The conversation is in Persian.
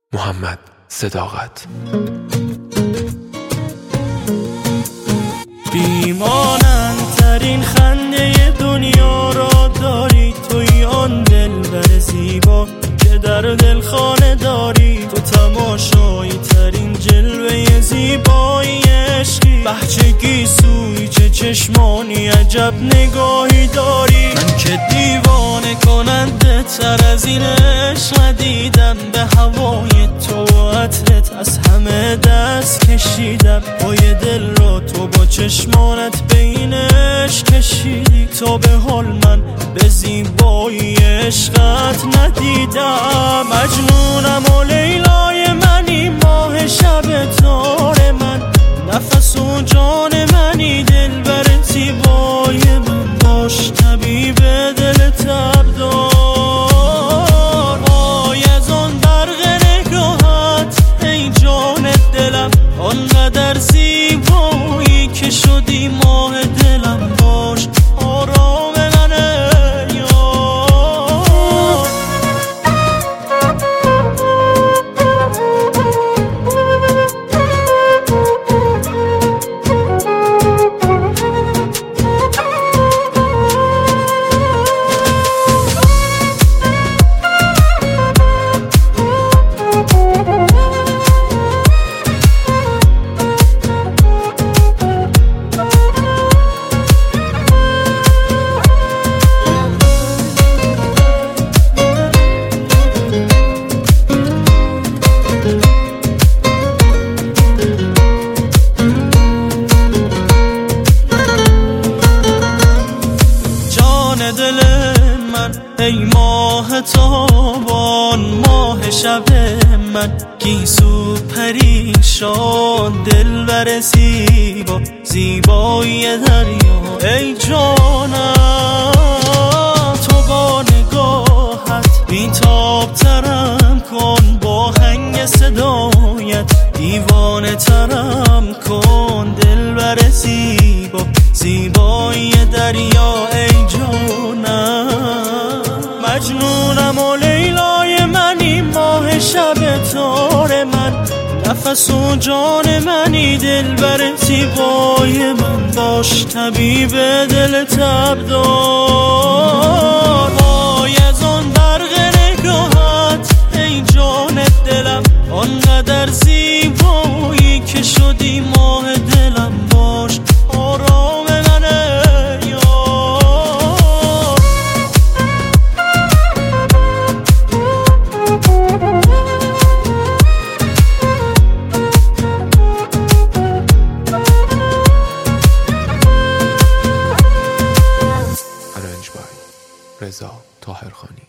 محمد صداقت. بیمانند ترین خنده دنیا را داری، توی آن دلبر زیبا که در دل خانه داری. تو تماشایی ترین جلوه زیبایی عشقی، بهچگی سوی چه چشمانی عجب نگاهی داری. من که دیوانه کننده تر از این عشق دیدم، به هوای تو و عطرت از همه دست کشیدم. پای دل را تو با چشمانت بین عشق کشیدی، تا به حال من به زیبایی عشقت ندیدم. مجنونم و لیلای منی، ماه شب تار من، نفس و جان منی، دلبر زیبای من. باش طبیب دل تبدار، آی از آن برق نگاهت ای جان دلم، آنقدر زیبایی که شدی ماه دلم. باش آرام منه یار. دل من ای ماه تابان، ماه شب من گیسو پریشان، دلبر زیبا زیبایی دریا ای جانم. تو با نگاهت بی‌تاب ترم کن، با هنگ صدایت دیوانه ترم کن، دلبر زیبا زیبایی دریا ای جانم. مجنونم و لیلای منی، ماه شب تار من، نفس و جان منی، دلبر زیبای من. باش طبیب دل تبدار، آی از آن برق نگاهت ای جان دلم، آنقدر زیبایی که شدی ماه دلم. باش آرام منه یار. ارنج بای رضا طاهرخانی.